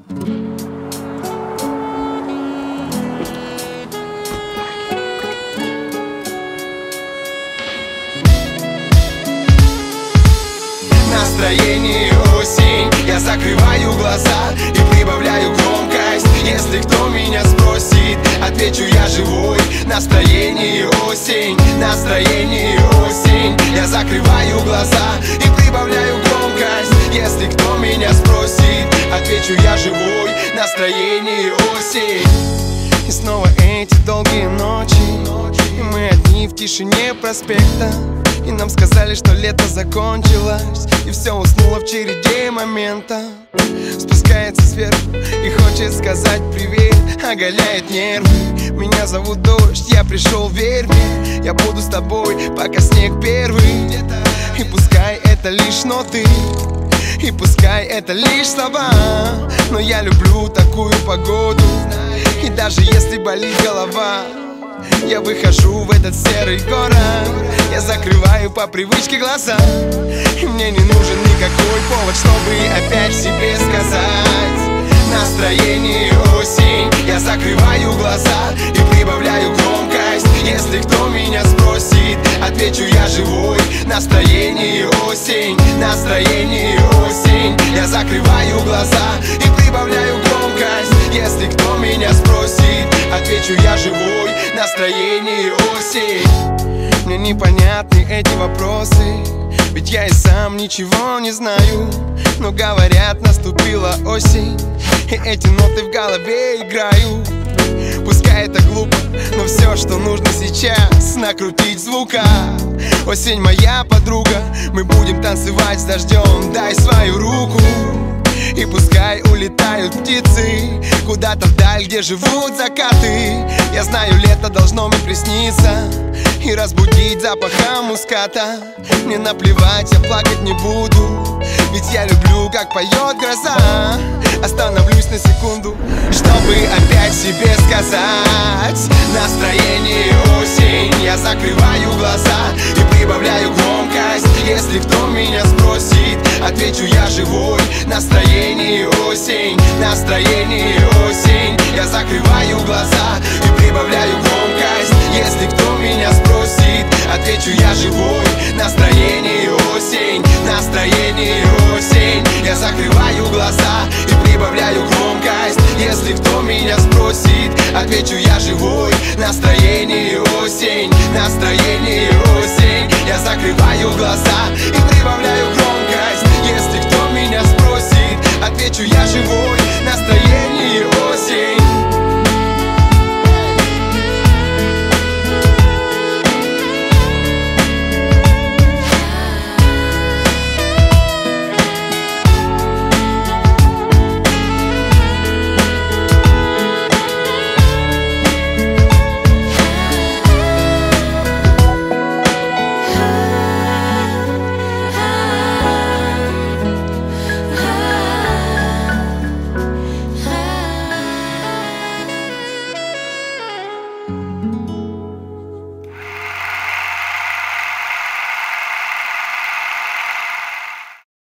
Настроение осень, я закрываю глаза и прибавляю громкость. Если кто меня спросит, отвечу: я живой. Настроение осень, настроение осень, я закрываю глаза и прибавляю громкость. Если кто меня спросит, отвечу: я живой. Настроение осень. И снова эти долгие ночи, и мы одни в тишине проспекта. И нам сказали, что лето закончилось, и все уснуло в череде момента. Спускается сверху и хочет сказать привет, оголяет нервы. Меня зовут Дождь, я пришел, верь мне. Я буду с тобой, пока снег первый. И пускай это лишь ноты, и пускай это лишь слова, но я люблю такую погоду. И даже если болит голова, я выхожу в этот серый город. Я закрываю по привычке глаза, и мне не нужен никакой повод, чтобы опять себе сказать: настроение осень, я закрываю глаза и прибавляю громкость. Если кто меня спросит, отвечу: я живой. Настроение осень, настроение осень, я закрываю глаза и прибавляю громкость. Если кто меня спросит, отвечу: я живой. Настроение осень. Мне непонятны эти вопросы, ведь я и сам ничего не знаю. Но говорят, наступила осень, и эти ноты в голове играют. Пускай это глупо, но все, что нужно сейчас, накрутить звука. Осень моя подруга, мы будем танцевать с дождем. Дай свою руку. И пускай улетают птицы куда-то вдаль, где живут закаты. Я знаю, лето должно мне присниться и разбудить запахом муската. Мне наплевать, я плакать не буду, ведь я люблю, как поет гроза. Остановлюсь на секунду, чтобы опять себе сказать: настроение осень, я закрываю глаза и прибавляю громкость. Если кто меня спросит, отвечу: я живой. Настроение осень, настроение осень, я закрываю глаза и прибавляю громкость. Если кто меня спросит, отвечу: я живой. Настроение осень, настроение осень, я закрываю глаза и прибавляю громкость. Если кто меня спросит, отвечу: я живой. Настроение осень, настроение осень, я закрываю глаза и прибавляю громкость. Если кто меня спросит, отвечу: я живой.